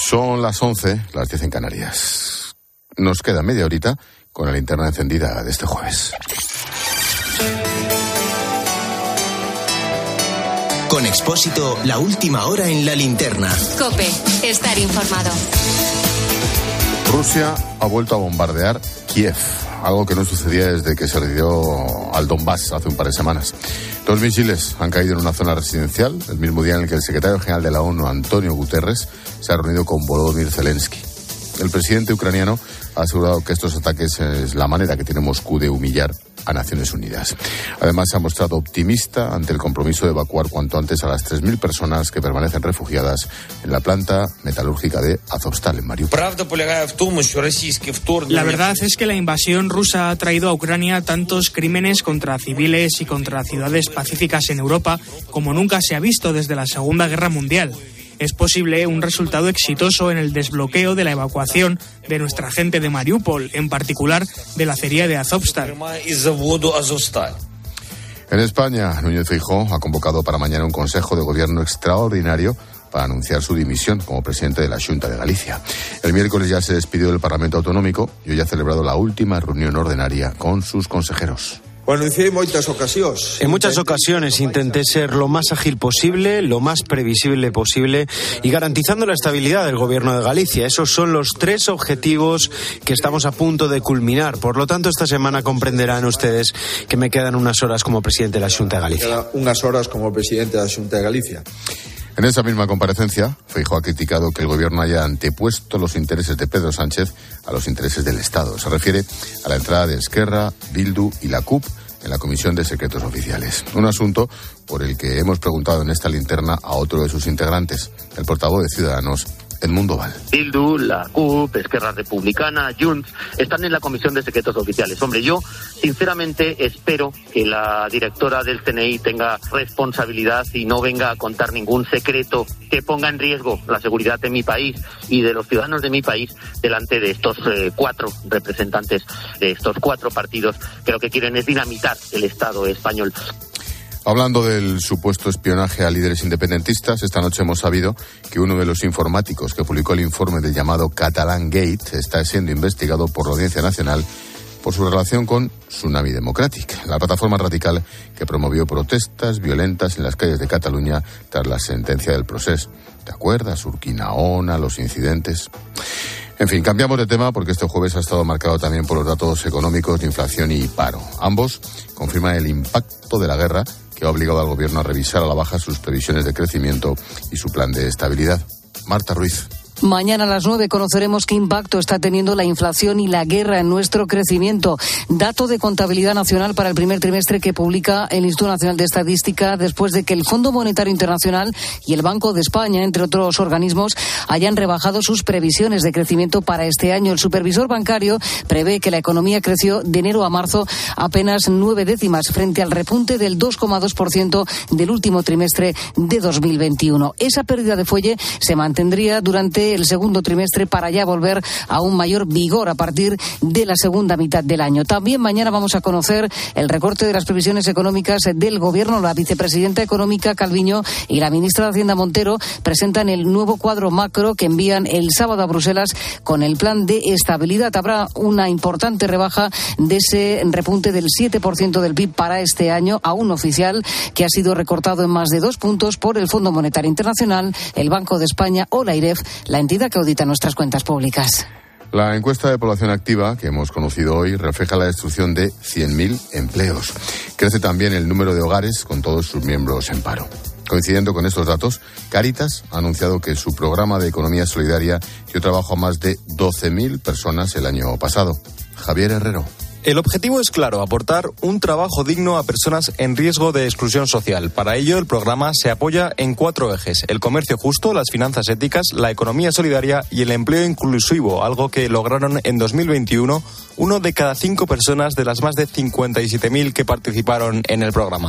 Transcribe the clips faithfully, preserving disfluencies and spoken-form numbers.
Son las once, las diez en Canarias. Nos queda media horita con la linterna encendida de este jueves. Con Expósito, la última hora en la linterna. COPE, estar informado. Rusia ha vuelto a bombardear Kiev, algo que no sucedía desde que se rindió al Donbass hace un par de semanas. Dos misiles han caído en una zona residencial, el mismo día en el que el secretario general de la ONU, Antonio Guterres, se ha reunido con Volodymyr Zelensky. El presidente ucraniano ha asegurado que estos ataques es la manera que tiene Moscú de humillar a Naciones Unidas. Además, se ha mostrado optimista ante el compromiso de evacuar cuanto antes a las tres mil personas que permanecen refugiadas en la planta metalúrgica de Azovstal, en Mariupol. La verdad es que la invasión rusa ha traído a Ucrania tantos crímenes contra civiles y contra ciudades pacíficas en Europa como nunca se ha visto desde la Segunda Guerra Mundial. Es posible un resultado exitoso en el desbloqueo de la evacuación de nuestra gente de Mariupol, en particular de la acería de Azovstal. En España, Núñez Feijóo ha convocado para mañana un Consejo de Gobierno extraordinario para anunciar su dimisión como presidente de la Xunta de Galicia. El miércoles ya se despidió del Parlamento Autonómico y hoy ha celebrado la última reunión ordinaria con sus consejeros. En muchas ocasiones intenté ser lo más ágil posible, lo más previsible posible y garantizando la estabilidad del Gobierno de Galicia. Esos son los tres objetivos que estamos a punto de culminar. Por lo tanto, esta semana comprenderán ustedes que me quedan unas horas como presidente de la Xunta de Galicia. Unas horas como presidente de la Xunta de Galicia. En esa misma comparecencia, Feijóo ha criticado que el Gobierno haya antepuesto los intereses de Pedro Sánchez a los intereses del Estado. Se refiere a la entrada de Esquerra, Bildu y la C U P en la Comisión de Secretos Oficiales. Un asunto por el que hemos preguntado en esta linterna a otro de sus integrantes, el portavoz de Ciudadanos, Edmundo Val. Bildu, la C U P, Esquerra Republicana, Junts, están en la Comisión de Secretos Oficiales. Hombre, yo sinceramente espero que la directora del C N I tenga responsabilidad y no venga a contar ningún secreto que ponga en riesgo la seguridad de mi país y de los ciudadanos de mi país delante de estos eh, cuatro representantes de estos cuatro partidos que lo que quieren es dinamitar el Estado español. Hablando del supuesto espionaje a líderes independentistas, esta noche hemos sabido que uno de los informáticos que publicó el informe del llamado Catalan Gate está siendo investigado por la Audiencia Nacional por su relación con Tsunami Democratic, la plataforma radical que promovió protestas violentas en las calles de Cataluña tras la sentencia del Procés. ¿Te acuerdas? Urquinaona, los incidentes. En fin, cambiamos de tema porque este jueves ha estado marcado también por los datos económicos de inflación y paro. Ambos confirman el impacto de la guerra que ha obligado al Gobierno a revisar a la baja sus previsiones de crecimiento y su plan de estabilidad. Marta Ruiz. Mañana a las nueve conoceremos qué impacto está teniendo la inflación y la guerra en nuestro crecimiento. Dato de contabilidad nacional para el primer trimestre que publica el Instituto Nacional de Estadística después de que el Fondo Monetario Internacional y el Banco de España, entre otros organismos, hayan rebajado sus previsiones de crecimiento para este año. El supervisor bancario prevé que la economía creció de enero a marzo apenas nueve décimas frente al repunte del dos coma dos por ciento del último trimestre de dos mil veintiuno. Esa pérdida de fuelle se mantendría durante el segundo trimestre para ya volver a un mayor vigor a partir de la segunda mitad del año. También mañana vamos a conocer el recorte de las previsiones económicas del Gobierno. La vicepresidenta económica Calviño y la ministra de Hacienda Montero presentan el nuevo cuadro macro que envían el sábado a Bruselas con el plan de estabilidad. Habrá una importante rebaja de ese repunte del siete por ciento del P I B para este año, aún oficial, que ha sido recortado en más de dos puntos por el Fondo Monetario Internacional, el Banco de España o la I R E F, la entidad que audita nuestras cuentas públicas. La encuesta de población activa que hemos conocido hoy refleja la destrucción de cien mil empleos. Crece también el número de hogares con todos sus miembros en paro. Coincidiendo con estos datos, Cáritas ha anunciado que su programa de economía solidaria dio trabajo a más de doce mil personas el año pasado. Javier Herrero. El objetivo es claro, aportar un trabajo digno a personas en riesgo de exclusión social. Para ello, el programa se apoya en cuatro ejes: el comercio justo, las finanzas éticas, la economía solidaria y el empleo inclusivo, algo que lograron en dos mil veintiuno uno de cada cinco personas de las más de cincuenta y siete mil que participaron en el programa.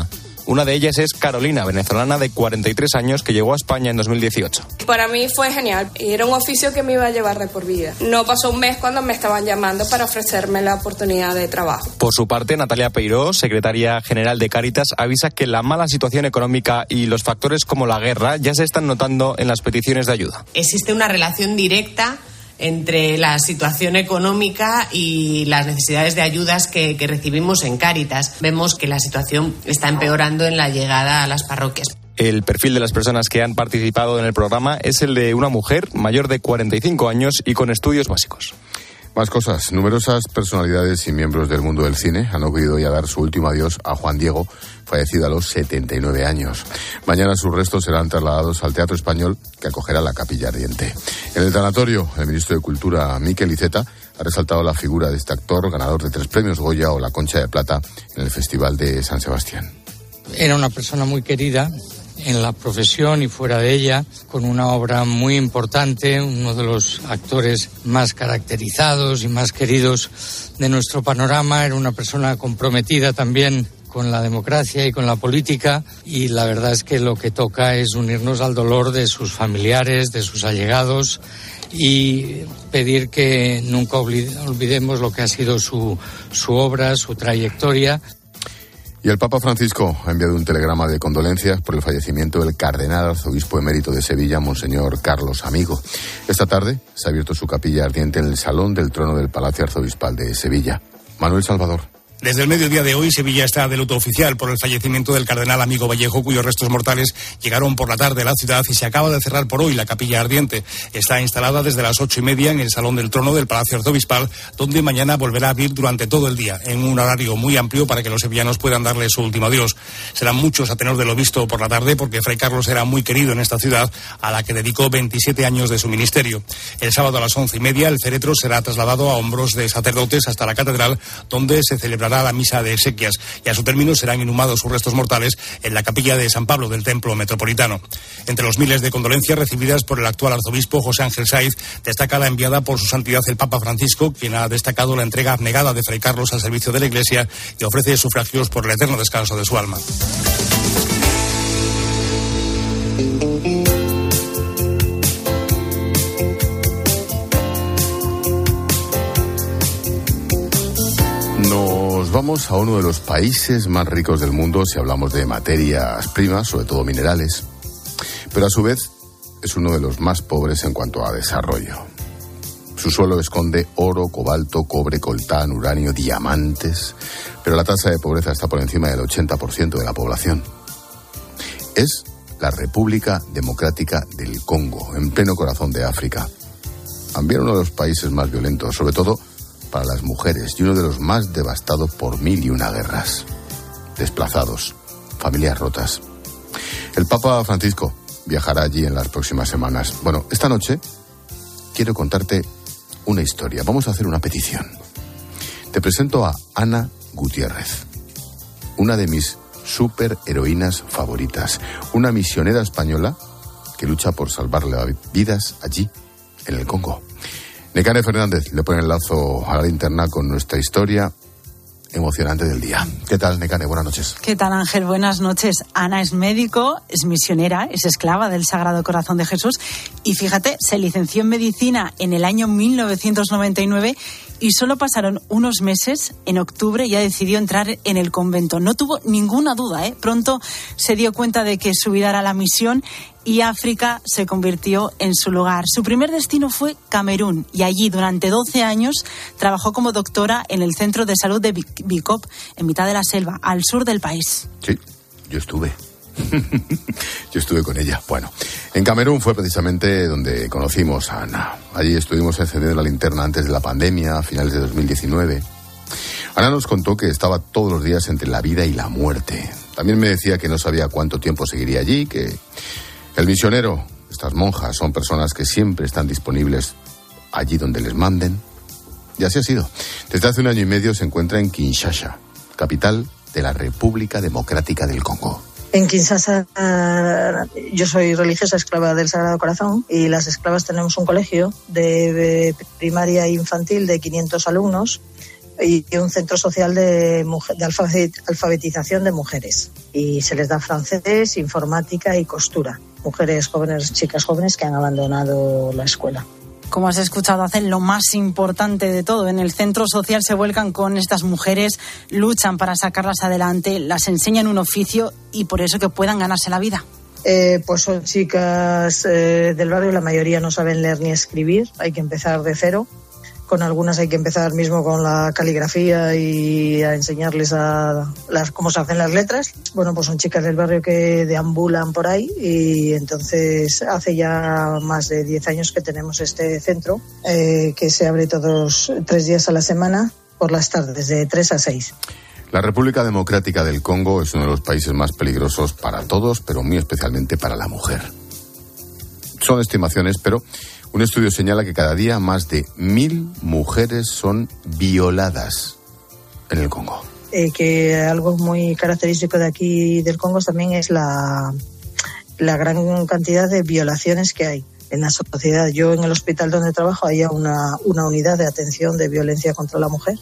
Una de ellas es Carolina, venezolana de cuarenta y tres años que llegó a España en dos mil dieciocho. Para mí fue genial y era un oficio que me iba a llevar de por vida. No pasó un mes cuando me estaban llamando para ofrecerme la oportunidad de trabajo. Por su parte, Natalia Peiró, secretaria general de Cáritas, avisa que la mala situación económica y los factores como la guerra ya se están notando en las peticiones de ayuda. Existe una relación directa entre la situación económica y las necesidades de ayudas que, que recibimos en Cáritas. Vemos que la situación está empeorando en la llegada a las parroquias. El perfil de las personas que han participado en el programa es el de una mujer mayor de cuarenta y cinco años y con estudios básicos. Más cosas. Numerosas personalidades y miembros del mundo del cine han acudido hoy a dar su último adiós a Juan Diego, fallecido a los setenta y nueve años. Mañana sus restos serán trasladados al Teatro Español, que acogerá la Capilla Ardiente. En el tanatorio, el ministro de Cultura, Miquel Iceta, ha resaltado la figura de este actor, ganador de tres premios Goya o la Concha de Plata en el Festival de San Sebastián. Era una persona muy querida en la profesión y fuera de ella, con una obra muy importante, uno de los actores más caracterizados y más queridos de nuestro panorama. Era una persona comprometida también con la democracia y con la política, y la verdad es que lo que toca es unirnos al dolor de sus familiares, de sus allegados, y pedir que nunca olvidemos lo que ha sido su, su obra, su trayectoria. Y el Papa Francisco ha enviado un telegrama de condolencias por el fallecimiento del cardenal arzobispo emérito de Sevilla, Monseñor Carlos Amigo. Esta tarde se ha abierto su capilla ardiente en el Salón del Trono del Palacio Arzobispal de Sevilla. Manuel Salvador. Desde el mediodía de hoy, Sevilla está de luto oficial por el fallecimiento del cardenal Amigo Vallejo, cuyos restos mortales llegaron por la tarde a la ciudad y se acaba de cerrar por hoy la capilla ardiente. Está instalada desde las ocho y media en el Salón del Trono del Palacio Arzobispal, donde mañana volverá a abrir durante todo el día, en un horario muy amplio para que los sevillanos puedan darle su último adiós. Serán muchos a tenor de lo visto por la tarde, porque Fray Carlos era muy querido en esta ciudad, a la que dedicó veintisiete años de su ministerio. El sábado a las once y media, el féretro será trasladado a hombros de sacerdotes hasta la catedral, donde se celebrará la misa de exequias, y a su término serán inhumados sus restos mortales en la capilla de San Pablo del Templo Metropolitano. Entre los miles de condolencias recibidas por el actual arzobispo José Ángel Saiz, destaca la enviada por su santidad el Papa Francisco, quien ha destacado la entrega abnegada de Fray Carlos al servicio de la Iglesia y ofrece sufragios por el eterno descanso de su alma. Nos vamos a uno de los países más ricos del mundo si hablamos de materias primas, sobre todo minerales, pero a su vez es uno de los más pobres en cuanto a desarrollo. Su suelo esconde oro, cobalto, cobre, coltán, uranio, diamantes, pero la tasa de pobreza está por encima del ochenta por ciento de la población. Es la República Democrática del Congo, en pleno corazón de África. También uno de los países más violentos, sobre todo para las mujeres, y uno de los más devastados por mil y una guerras. Desplazados, familias rotas. El Papa Francisco viajará allí en las próximas semanas. Bueno, esta noche quiero contarte una historia. Vamos a hacer una petición. Te presento a Ana Gutiérrez, una de mis superheroínas favoritas, una misionera española que lucha por salvarle vidas allí, en el Congo. Nekane Fernández le pone el lazo a la linterna con nuestra historia emocionante del día. ¿Qué tal, Nekane? Buenas noches. ¿Qué tal, Ángel? Buenas noches. Ana es médico, es misionera, es esclava del Sagrado Corazón de Jesús y fíjate, se licenció en medicina en el año mil novecientos noventa y nueve y solo pasaron unos meses. En octubre ya decidió entrar en el convento. No tuvo ninguna duda, ¿eh? Pronto se dio cuenta de que su vida era la misión y África se convirtió en su lugar. Su primer destino fue Camerún y allí durante doce años trabajó como doctora en el Centro de Salud de Bikop, en mitad de la selva, al sur del país. Sí, yo estuve. Yo estuve con ella. Bueno, en Camerún fue precisamente donde conocimos a Ana. Allí estuvimos encendiendo la linterna antes de la pandemia, a finales de dos mil diecinueve. Ana nos contó que estaba todos los días entre la vida y la muerte. También me decía que no sabía cuánto tiempo seguiría allí, que el misionero, estas monjas, son personas que siempre están disponibles allí donde les manden. Y así ha sido. Desde hace un año y medio se encuentra en Kinshasa, capital de la República Democrática del Congo. En Kinshasa yo soy religiosa esclava del Sagrado Corazón y las esclavas tenemos un colegio de primaria e infantil de quinientos alumnos y un centro social de, mujer, de alfabetización de mujeres. Y se les da francés, informática y costura. Mujeres jóvenes, chicas jóvenes que han abandonado la escuela. Como has escuchado, hacen lo más importante de todo. En el centro social se vuelcan con estas mujeres, luchan para sacarlas adelante, las enseñan un oficio y por eso que puedan ganarse la vida. Eh, pues son chicas eh, del barrio, la mayoría no saben leer ni escribir, hay que empezar de cero. Con algunas hay que empezar mismo con la caligrafía y a enseñarles a las, cómo se hacen las letras. Bueno, pues son chicas del barrio que deambulan por ahí y entonces hace ya más de diez años que tenemos este centro eh, que se abre todos tres días a la semana por las tardes, de tres a seis. La República Democrática del Congo es uno de los países más peligrosos para todos, pero muy especialmente para la mujer. Son estimaciones, pero un estudio señala que cada día más de mil mujeres son violadas en el Congo. Eh, que algo muy característico de aquí del Congo también es la, la gran cantidad de violaciones que hay en la sociedad. Yo en el hospital donde trabajo hay una, una unidad de atención de violencia contra la mujer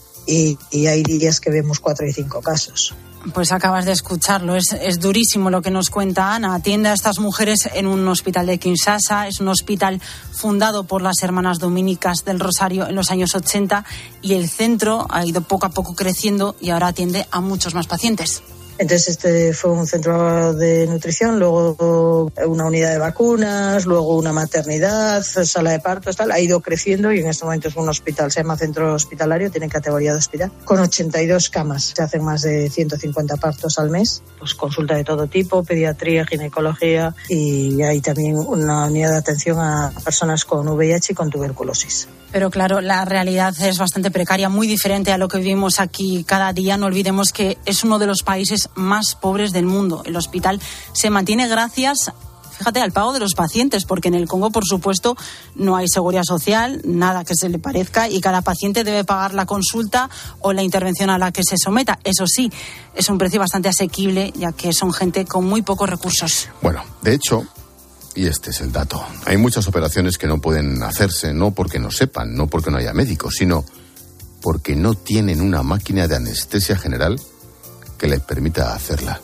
y, y hay días que vemos cuatro y cinco casos. Pues acabas de escucharlo, es, es durísimo lo que nos cuenta Ana. Atiende a estas mujeres en un hospital de Kinshasa, es un hospital fundado por las hermanas dominicas del Rosario en los años ochenta y el centro ha ido poco a poco creciendo y ahora atiende a muchos más pacientes. Entonces este fue un centro de nutrición, luego una unidad de vacunas, luego una maternidad, sala de partos, tal. Ha ido creciendo y en este momento es un hospital, se llama centro hospitalario, tiene categoría de hospital, con ochenta y dos camas. Se hacen más de ciento cincuenta partos al mes, pues consulta de todo tipo, pediatría, ginecología y hay también una unidad de atención a personas con V I H y con tuberculosis. Pero claro, la realidad es bastante precaria, muy diferente a lo que vivimos aquí cada día. No olvidemos que es uno de los países más pobres del mundo. El hospital se mantiene gracias, fíjate, al pago de los pacientes, porque en el Congo, por supuesto, no hay seguridad social, nada que se le parezca, y cada paciente debe pagar la consulta o la intervención a la que se someta. Eso sí, es un precio bastante asequible, ya que son gente con muy pocos recursos. Bueno, de hecho, y este es el dato, hay muchas operaciones que no pueden hacerse, no porque no sepan, no porque no haya médicos, sino porque no tienen una máquina de anestesia general que les permita hacerla.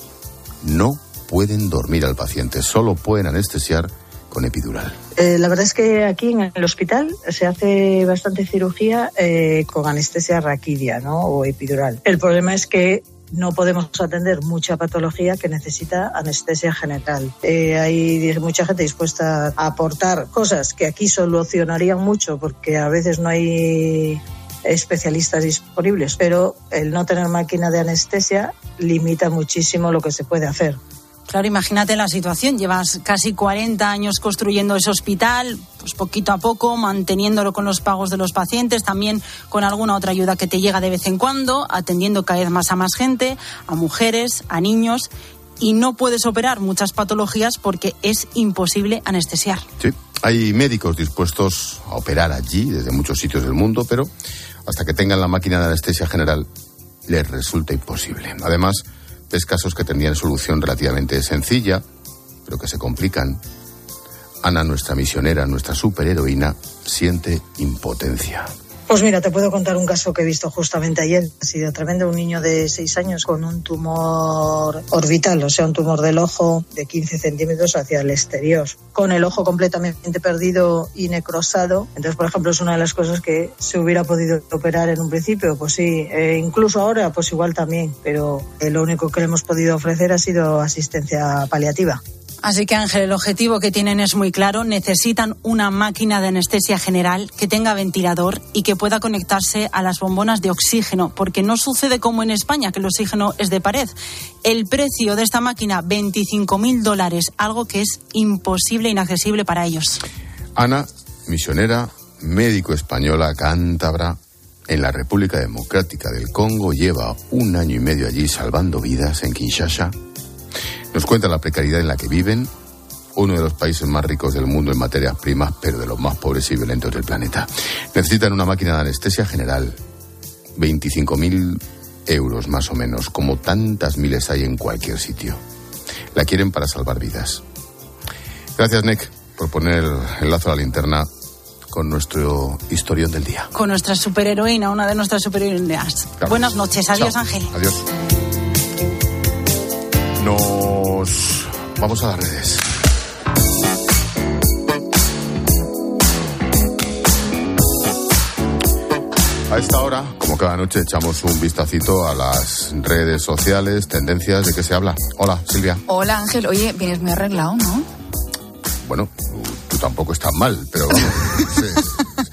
No pueden dormir al paciente, solo pueden anestesiar con epidural. Eh, la verdad es que aquí en el hospital se hace bastante cirugía eh, con anestesia raquidia, ¿no? O epidural. El problema es que no podemos atender mucha patología que necesita anestesia general. Eh, hay mucha gente dispuesta a aportar cosas que aquí solucionarían mucho porque a veces no hay especialistas disponibles, pero el no tener máquina de anestesia limita muchísimo lo que se puede hacer. Claro, imagínate la situación, llevas casi cuarenta años construyendo ese hospital, pues poquito a poco, manteniéndolo con los pagos de los pacientes, también con alguna otra ayuda que te llega de vez en cuando, atendiendo cada vez más a más gente, a mujeres, a niños, y no puedes operar muchas patologías porque es imposible anestesiar. Sí, hay médicos dispuestos a operar allí, desde muchos sitios del mundo, pero hasta que tengan la máquina de anestesia general les resulta imposible. Además, ves casos que tendrían solución relativamente sencilla, pero que se complican. Ana, nuestra misionera, nuestra superheroína, siente impotencia. Pues mira, te puedo contar un caso que he visto justamente ayer. Ha sido tremendo, un niño de seis años con un tumor orbital, o sea, un tumor del ojo de quince centímetros hacia el exterior, con el ojo completamente perdido y necrosado. Entonces, por ejemplo, es una de las cosas que se hubiera podido operar en un principio, pues sí, eh, incluso ahora, pues igual también, pero eh, lo único que le hemos podido ofrecer ha sido asistencia paliativa. Así que, Ángel, el objetivo que tienen es muy claro. Necesitan una máquina de anestesia general que tenga ventilador y que pueda conectarse a las bombonas de oxígeno, porque no sucede como en España, que el oxígeno es de pared. El precio de esta máquina, veinticinco mil dólares, algo que es imposible e inaccesible para ellos. Ana, misionera, médico española, cántabra, en la República Democrática del Congo, lleva un año y medio allí salvando vidas en Kinshasa. Nos cuenta la precariedad en la que viven, uno de los países más ricos del mundo en materias primas, pero de los más pobres y violentos del planeta. Necesitan una máquina de anestesia general, veinticinco mil euros más o menos, como tantas miles hay en cualquier sitio. La quieren para salvar vidas. Gracias, Nick, por poner el lazo a la linterna con nuestro historión del día. Con nuestra superheroína, una de nuestras superheroínas. Claro. Buenas noches, adiós. Chao. Ángel. Adiós. Nos vamos a las redes. A esta hora, como cada noche, echamos un vistacito a las redes sociales, tendencias, ¿de qué se habla? Hola, Silvia. Hola, Ángel. Oye, vienes muy arreglado, ¿no? Bueno, tú tampoco estás mal, pero vamos. sí,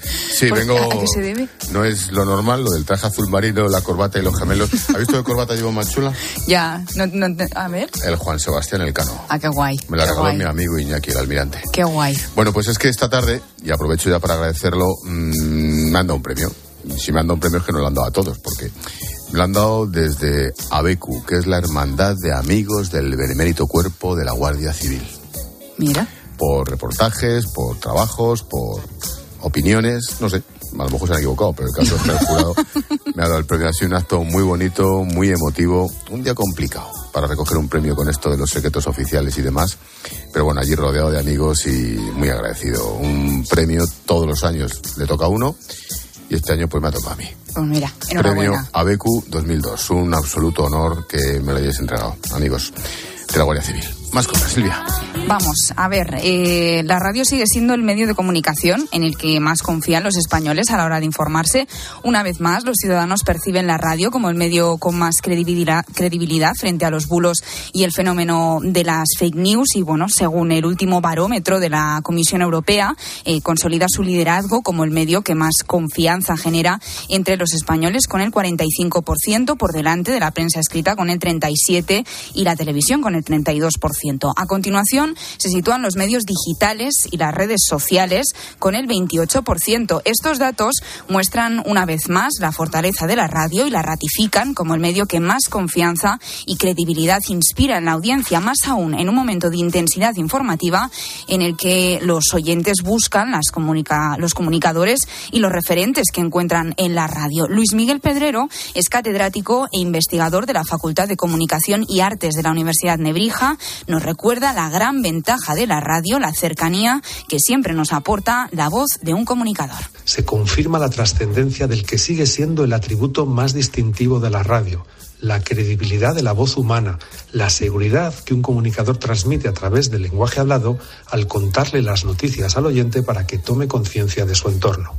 sí vengo. ¿A qué se debe? No es lo normal, lo del traje azul marino, la corbata y los gemelos. ¿Has visto qué corbata llevo más chula? Ya, no, no, a ver. El Juan Sebastián Elcano. Ah, qué guay. Me la qué regaló guay. mi amigo Iñaki, el almirante. Qué guay. Bueno, pues es que esta tarde, y aprovecho ya para agradecerlo, mmm, me han dado un premio. Si me han dado un premio es que no lo han dado a todos, porque me lo han dado desde ABECU, que es la Hermandad de Amigos del Benemérito Cuerpo de la Guardia Civil. Mira. Por reportajes, por trabajos, por opiniones, no sé, a lo mejor se han equivocado, pero el caso es que el jurado me ha dado el premio. Ha sido un acto muy bonito, muy emotivo, un día complicado para recoger un premio con esto de los secretos oficiales y demás, pero bueno, allí rodeado de amigos y muy agradecido. Un premio todos los años le toca a uno, y este año pues me ha tocado a mí. Pues mira, enhorabuena. Premio ABECU dos mil dos, un absoluto honor que me lo hayáis entregado, amigos de la Guardia Civil. Más cosas, Silvia. Vamos, a ver, eh, la radio sigue siendo el medio de comunicación en el que más confían los españoles a la hora de informarse. Una vez más, los ciudadanos perciben la radio como el medio con más credibilidad, credibilidad frente a los bulos y el fenómeno de las fake news. Y bueno, según el último barómetro de la Comisión Europea, eh, consolida su liderazgo como el medio que más confianza genera entre los españoles, con el cuarenta y cinco por ciento, por delante de la prensa escrita con el treinta y siete por ciento y la televisión con el treinta y dos por ciento. A continuación se sitúan los medios digitales y las redes sociales con el veintiocho por ciento. Estos datos muestran una vez más la fortaleza de la radio y la ratifican como el medio que más confianza y credibilidad inspira en la audiencia, más aún en un momento de intensidad informativa en el que los oyentes buscan las comunica- los comunicadores y los referentes que encuentran en la radio. Luis Miguel Pedrero es catedrático e investigador de la Facultad de Comunicación y Artes de la Universidad Nebrija. Nos recuerda la gran ventaja de la radio, la cercanía que siempre nos aporta la voz de un comunicador. Se confirma la trascendencia del que sigue siendo el atributo más distintivo de la radio, la credibilidad de la voz humana, la seguridad que un comunicador transmite a través del lenguaje hablado al contarle las noticias al oyente para que tome conciencia de su entorno.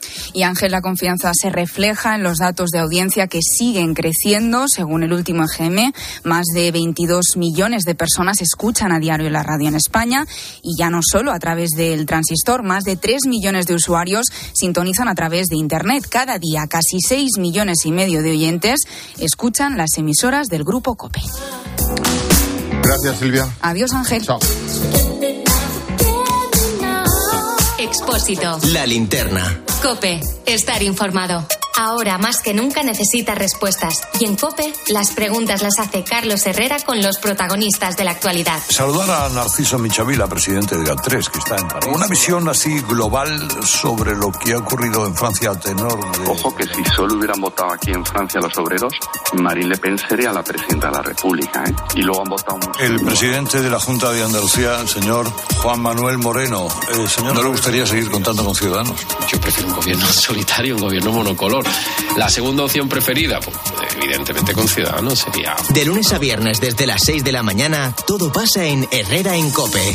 Y Ángel, la confianza se refleja en los datos de audiencia que siguen creciendo. Según el último E G M, más de veintidós millones de personas escuchan a diario la radio en España, y ya no solo a través del transistor, más de tres millones de usuarios sintonizan a través de Internet. Cada día casi seis millones y medio de oyentes escuchan las emisoras del Grupo COPE. Gracias, Silvia. Adiós, Ángel. Chao. Expósito. La linterna. COPE. Estar informado. Ahora más que nunca necesita respuestas. Y en COPE, las preguntas las hace Carlos Herrera con los protagonistas de la actualidad. Saludar a Narciso Michavila, presidente de GAT tres, que está en París. Una visión así global sobre lo que ha ocurrido en Francia a tenor de... Ojo que si solo hubieran votado aquí en Francia los obreros, Marine Le Pen sería la presidenta de la República, ¿eh? Y luego han votado mucho. El presidente de la Junta de Andalucía, el señor Juan Manuel Moreno. Eh, señor, ¿no le gustaría seguir contando con Ciudadanos? Yo prefiero un gobierno solitario, un gobierno monocolor. La segunda opción preferida, pues, evidentemente con Ciudadanos sería... De lunes a viernes desde las seis de la mañana, todo pasa en Herrera en COPE.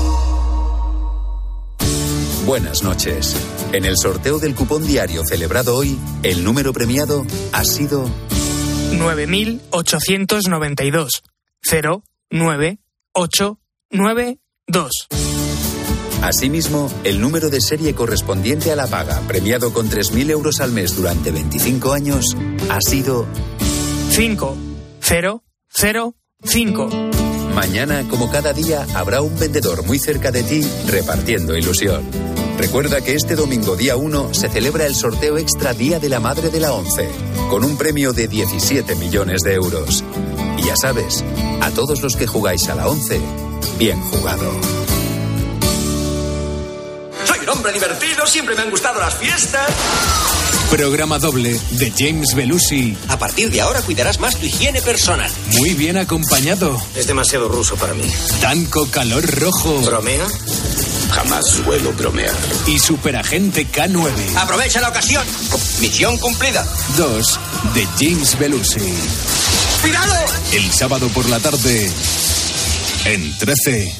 Buenas noches. En el sorteo del cupón diario celebrado hoy, el número premiado ha sido... nueve mil ochocientos noventa y dos. cero nueve ocho nueve dos. Asimismo, el número de serie correspondiente a la paga, premiado con tres mil euros al mes durante veinticinco años, ha sido... cinco cero cero cinco. Mañana, como cada día, habrá un vendedor muy cerca de ti repartiendo ilusión. Recuerda que este domingo día uno se celebra el sorteo extra Día de la Madre de la ONCE, con un premio de diecisiete millones de euros. Y ya sabes, a todos los que jugáis a la ONCE, bien jugado. Soy un hombre divertido, siempre me han gustado las fiestas. Programa doble de James Belushi. A partir de ahora cuidarás más tu higiene personal. Muy bien acompañado. Es demasiado ruso para mí. Tanco Calor Rojo. ¿Bromea? Jamás suelo bromear. Y Superagente K nueve. ¡Aprovecha la ocasión! Misión cumplida. dos de James Belushi. ¡Cuidado! El sábado por la tarde en trece.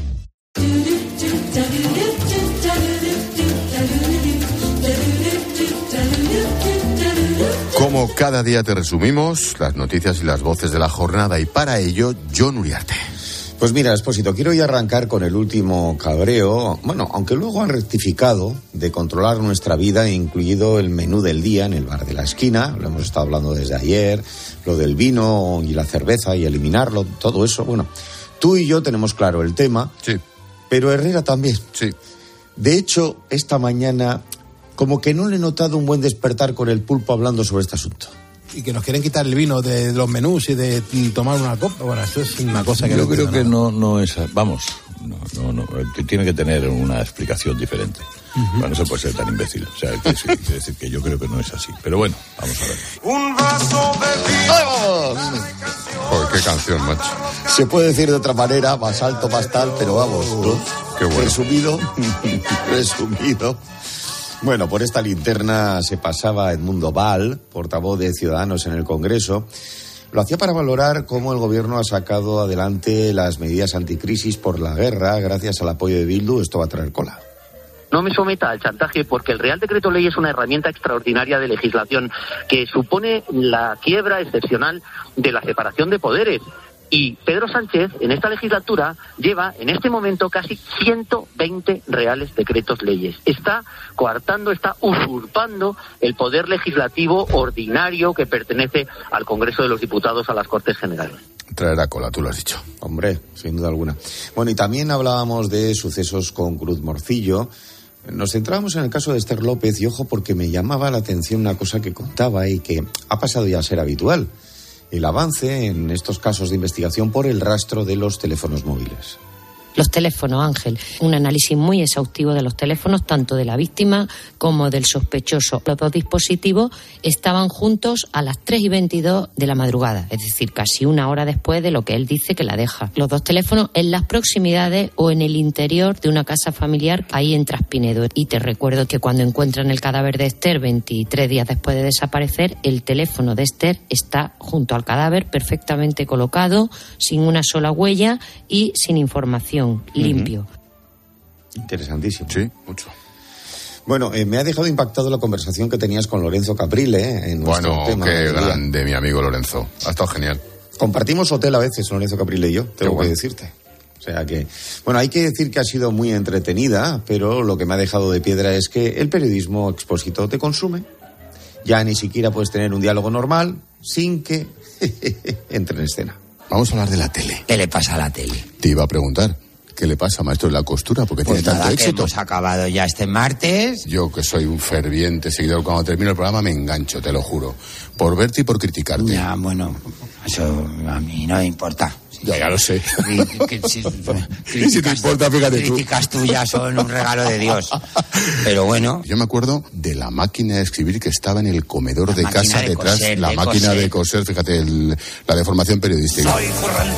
Como cada día te resumimos las noticias y las voces de la jornada, y para ello, Jon Uriarte. Pues mira, Expósito, quiero ya arrancar con el último cabreo, bueno, aunque luego han rectificado, de controlar nuestra vida, incluido el menú del día en el bar de la esquina, lo hemos estado hablando desde ayer, lo del vino y la cerveza y eliminarlo, todo eso, bueno, tú y yo tenemos claro el tema, sí, pero Herrera también. Sí. De hecho, esta mañana, como que no le he notado un buen despertar con el Pulpo hablando sobre este asunto. Y que nos quieren quitar el vino de los menús y de tomar una copa. Bueno, esto es una cosa que... Yo no creo que nada. no, no es... Vamos, no, no, no, tiene que tener una explicación diferente. Uh-huh. Bueno, no se puede ser tan imbécil. O sea, quiere decir, quiere decir que yo creo que no es así. Pero bueno, vamos a ver. Un vaso de vino. Joder, qué canción, macho. Se puede decir de otra manera, más alto, más tal, pero vamos, ¿no? Qué bueno. Resumido, resumido. Bueno, por esta linterna se pasaba Edmundo Val, portavoz de Ciudadanos en el Congreso. Lo hacía para valorar cómo el gobierno ha sacado adelante las medidas anticrisis por la guerra. Gracias al apoyo de Bildu, esto va a traer cola. No me someta al chantaje, porque el Real Decreto Ley es una herramienta extraordinaria de legislación que supone la quiebra excepcional de la separación de poderes. Y Pedro Sánchez, en esta legislatura, lleva en este momento casi ciento veinte reales decretos leyes. Está coartando, está usurpando el poder legislativo ordinario que pertenece al Congreso de los Diputados, a las Cortes Generales. Traerá cola, tú lo has dicho. Hombre, sin duda alguna. Bueno, y también hablábamos de sucesos con Cruz Morcillo. Nos centrábamos en el caso de Esther López y ojo, porque me llamaba la atención una cosa que contaba y que ha pasado ya a ser habitual. El avance en estos casos de investigación por el rastro de los teléfonos móviles. Los teléfonos, Ángel, un análisis muy exhaustivo de los teléfonos, tanto de la víctima como del sospechoso. Los dos dispositivos estaban juntos a las tres y veintidós de la madrugada, es decir, casi una hora después de lo que él dice que la deja. Los dos teléfonos en las proximidades o en el interior de una casa familiar ahí en Traspinedo. Y te recuerdo que cuando encuentran el cadáver de Esther veintitrés días después de desaparecer, el teléfono de Esther está junto al cadáver, perfectamente colocado, sin una sola huella y sin información. Limpio. Uh-huh. Interesantísimo. Sí, mucho. Bueno, eh, me ha dejado impactado la conversación que tenías con Lorenzo Caprile eh, en nuestro bueno, tema. Bueno, qué grande, mi amigo Lorenzo. Ha estado genial. Compartimos hotel a veces, Lorenzo Caprile y yo, tengo bueno. que decirte. O sea que, bueno, hay que decir que ha sido muy entretenida, pero lo que me ha dejado de piedra es que el periodismo, Expósito, te consume. Ya ni siquiera puedes tener un diálogo normal sin que entre en escena. Vamos a hablar de la tele. ¿Qué le pasa a la tele? Te iba a preguntar. ¿Qué le pasa, maestro, en la costura? Porque pues tiene nada, tanto éxito. Que hemos acabado ya este martes. Yo, que soy un ferviente seguidor, cuando termino el programa me engancho, te lo juro. Por verte y por criticarte. Ya, bueno, eso a mí no me importa. Ya, ya lo sé. Que, que, si, y si te importa, fíjate tú. Críticas tuyas son un regalo de Dios. Pero bueno. Yo me acuerdo de la máquina de escribir que estaba en el comedor de casa de detrás. Coser, la de máquina coser. de coser, fíjate, el, la deformación periodística. Soy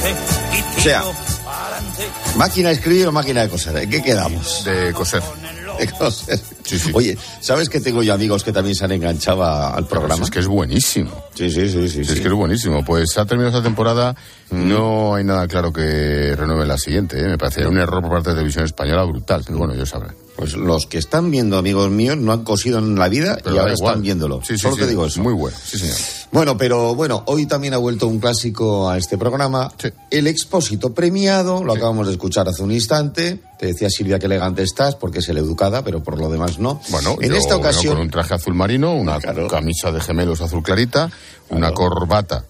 o sea, máquina de escribir o máquina de coser. ¿En qué quedamos? De coser. De coser. Sí, sí. Oye, ¿sabes que tengo yo amigos que también se han enganchado al programa? Pues es que es buenísimo. Sí, sí, sí, sí. sí, sí. Es que es buenísimo. Pues ha terminado esta temporada, mm. no hay nada claro que renueve la siguiente. ¿eh? Me parece un error por parte de Televisión Española brutal. Pero bueno, yo sabré. Pues los que están viendo, amigos míos, no han cosido en la vida pero y ahora igual. están viéndolo. Sí, sí, Solo sí, te digo eso. Muy bueno, sí, señor. Bueno, pero bueno, hoy también ha vuelto un clásico a este programa. Sí. El Expósito premiado, lo sí. acabamos de escuchar hace un instante. Te decía Silvia que elegante estás, porque es el educada, pero por lo demás no. Bueno, en yo esta ocasión con un traje azul marino, una claro. camisa de gemelos azul clarita, claro. una corbata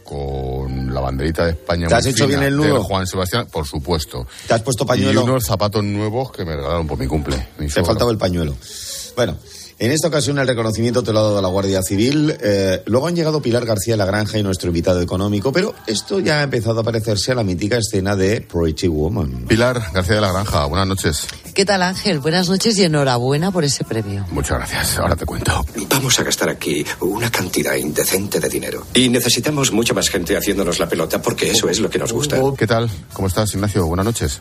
con la banderita de España. ¿Te has hecho bien el nudo? Juan Sebastián, por supuesto. ¿Te has puesto pañuelo? Y unos zapatos nuevos que me regalaron por mi cumple. Mi Te faltaba el pañuelo. Bueno, en esta ocasión el reconocimiento te lo ha dado la Guardia Civil. Eh, luego han llegado Pilar García La Granja y nuestro invitado económico, pero esto ya ha empezado a parecerse a la mítica escena de Pretty Woman. Pilar García de La Granja, buenas noches. ¿Qué tal, Ángel? Buenas noches y enhorabuena por ese premio. Muchas gracias, ahora te cuento. Vamos a gastar aquí una cantidad indecente de dinero. Y necesitamos mucha más gente haciéndonos la pelota porque eso es lo que nos gusta. ¿Qué tal? ¿Cómo estás, Ignacio? Buenas noches.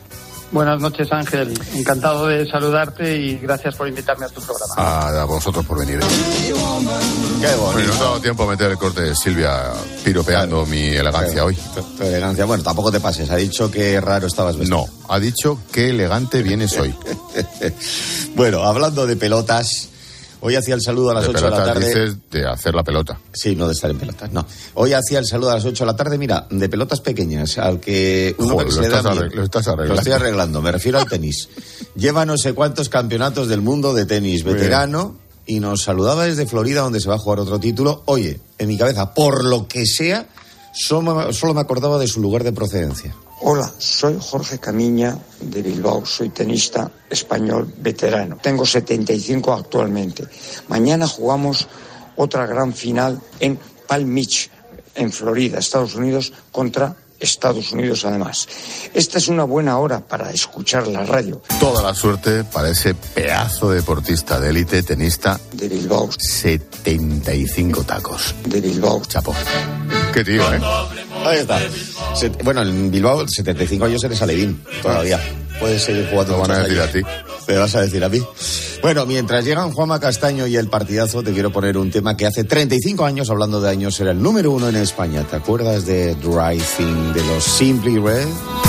Buenas noches, Ángel. Encantado de saludarte y gracias por invitarme a tu programa. A vosotros por venir. Qué bonito. Bueno, no he dado tiempo a meter el corte de Silvia piropeando claro, mi elegancia claro, hoy. Tu, tu elegancia. Bueno, tampoco te pases. Ha dicho que raro estabas vestido. No, ha dicho que elegante vienes hoy. Bueno, hablando de pelotas... Hoy hacía el saludo a las de ocho de la tarde. Dices de hacer la pelota. Sí, no de estar en pelotas, no. Hoy hacía el saludo a las ocho de la tarde, mira, de pelotas pequeñas, al que uno Joder, que lo, se estás da arregl- lo estás arreglando. Lo estoy arreglando, me refiero al tenis. Lleva no sé cuántos campeonatos del mundo de tenis, veterano, y nos saludaba desde Florida, donde se va a jugar otro título. Oye, en mi cabeza, por lo que sea, solo, solo me acordaba de su lugar de procedencia. Hola, soy Jorge Camiña de Bilbao, soy tenista español veterano. Tengo setenta y cinco actualmente. Mañana jugamos otra gran final en Palm Beach, en Florida, Estados Unidos, contra Estados Unidos además. Esta es una buena hora para escuchar la radio. Toda la suerte para ese pedazo de deportista de élite, tenista de Bilbao. setenta y cinco tacos. De Bilbao. Chapo. Qué tío, ¿eh? Ahí está. Se, bueno, en Bilbao, setenta y cinco años eres alevín, todavía. Puedes seguir jugando. Lo van a decir años. a ti. ¿Me vas a decir a mí? Bueno, mientras llegan Juanma Castaño y el partidazo, te quiero poner un tema que hace treinta y cinco años, hablando de años, era el número uno en España. ¿Te acuerdas de Driving de los Simply Red?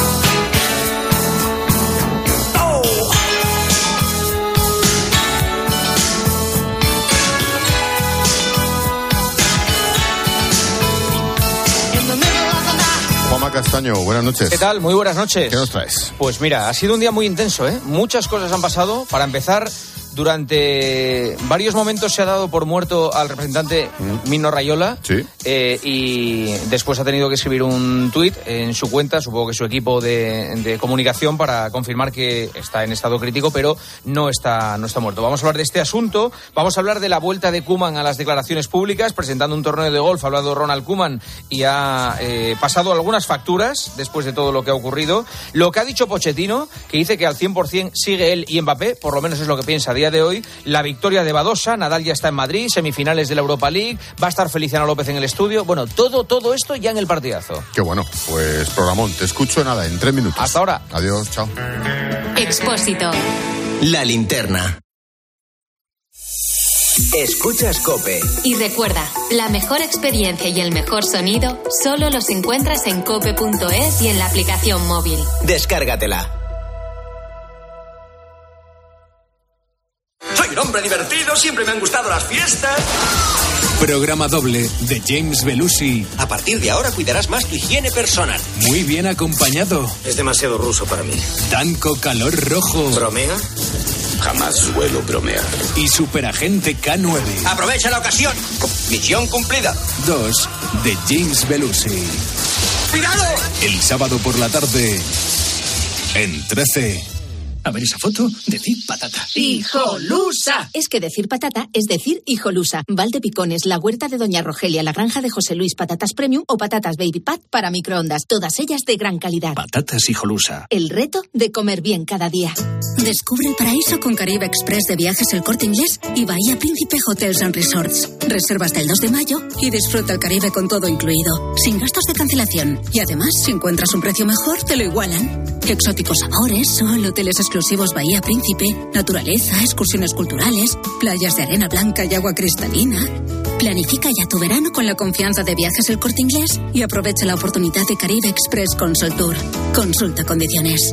Castaño, buenas noches. ¿Qué tal? Muy buenas noches. ¿Qué nos traes? Pues mira, ha sido un día muy intenso, ¿eh? Muchas cosas han pasado. Para empezar, durante varios momentos se ha dado por muerto al representante Mino Raiola. Sí. Eh, y después ha tenido que escribir un tuit en su cuenta, supongo que su equipo de, de comunicación, para confirmar que está en estado crítico, pero no está, no está muerto. Vamos a hablar de este asunto. Vamos a hablar de la vuelta de Koeman a las declaraciones públicas, presentando un torneo de golf. Ha hablado Ronald Koeman y ha eh, pasado algunas facturas después de todo lo que ha ocurrido. Lo que ha dicho Pochettino, que dice que al cien por ciento sigue él y Mbappé, por lo menos es lo que piensa a día de hoy. La victoria de Badosa, Nadal ya está en Madrid, semifinales de la Europa League, va a estar Feliciano López en el estudio. Bueno, todo, todo esto ya en el partidazo. Qué bueno, pues programón, te escucho nada en tres minutos. Hasta ahora. Adiós, chao. Expósito. La linterna. Escuchas COPE. Y recuerda, la mejor experiencia y el mejor sonido solo los encuentras en cope punto es y en la aplicación móvil. Descárgatela. Soy un hombre divertido, siempre me han gustado las fiestas. Programa doble de James Belushi. A partir de ahora cuidarás más tu higiene personal. Muy bien acompañado. Es demasiado ruso para mí. Tanco Calor Rojo. ¿Bromea? Jamás suelo bromear. Y Superagente K nueve. ¡Aprovecha la ocasión! Misión cumplida. Dos de James Belushi. ¡Cuidado! El sábado por la tarde en trece. A ver esa foto, decir patata. ¡Hijolusa! Es que decir patata es decir hijolusa. Valdepicones, la huerta de Doña Rogelia, la granja de José Luis, patatas premium o patatas baby pat para microondas. Todas ellas de gran calidad. Patatas hijolusa. El reto de comer bien cada día. Descubre el paraíso con Caribe Express de Viajes El Corte Inglés y Bahía Príncipe Hotels and Resorts. Reserva hasta el dos de mayo y disfruta el Caribe con todo incluido, sin gastos de cancelación. Y además, si encuentras un precio mejor, te lo igualan. Exóticos sabores, sol, hoteles exclusivos Bahía Príncipe, naturaleza, excursiones culturales, playas de arena blanca y agua cristalina. Planifica ya tu verano con la confianza de Viajes El Corte Inglés y aprovecha la oportunidad de Caribe Express Consol Tour. Consulta condiciones.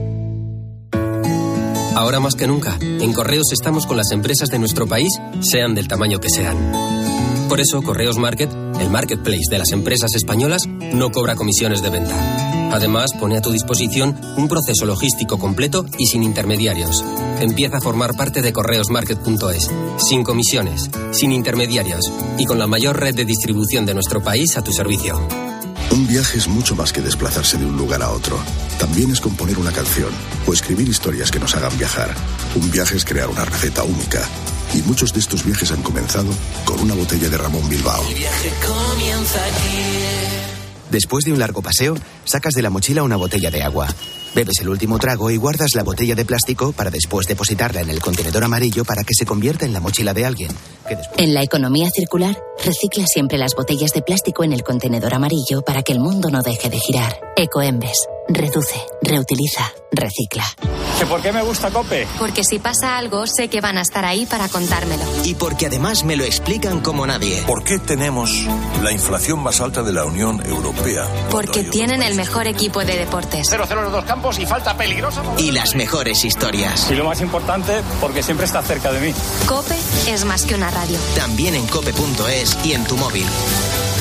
Ahora más que nunca, en Correos estamos con las empresas de nuestro país, sean del tamaño que sean. Por eso, Correos Market, el marketplace de las empresas españolas, no cobra comisiones de venta. Además, pone a tu disposición un proceso logístico completo y sin intermediarios. Empieza a formar parte de correos market punto es, sin comisiones, sin intermediarios y con la mayor red de distribución de nuestro país a tu servicio. Un viaje es mucho más que desplazarse de un lugar a otro. También es componer una canción o escribir historias que nos hagan viajar. Un viaje es crear una receta única. Y muchos de estos viajes han comenzado con una botella de Ramón Bilbao. El viaje comienza aquí. Después de un largo paseo, sacas de la mochila una botella de agua. Bebes el último trago y guardas la botella de plástico para después depositarla en el contenedor amarillo para que se convierta en la mochila de alguien. Que después... En la economía circular, recicla siempre las botellas de plástico en el contenedor amarillo para que el mundo no deje de girar. Ecoembes, Reduce, reutiliza, recicla. ¿Que por qué me gusta COPE? Porque si pasa algo, sé que van a estar ahí para contármelo. Y porque además me lo explican como nadie. ¿Por qué tenemos la inflación más alta de la Unión Europea? Porque tienen el mejor equipo de deportes. cero cero en los dos campos y falta peligrosa. Y las mejores historias. Y lo más importante, porque siempre está cerca de mí. COPE es más que una radio. También en cope punto es y en tu móvil.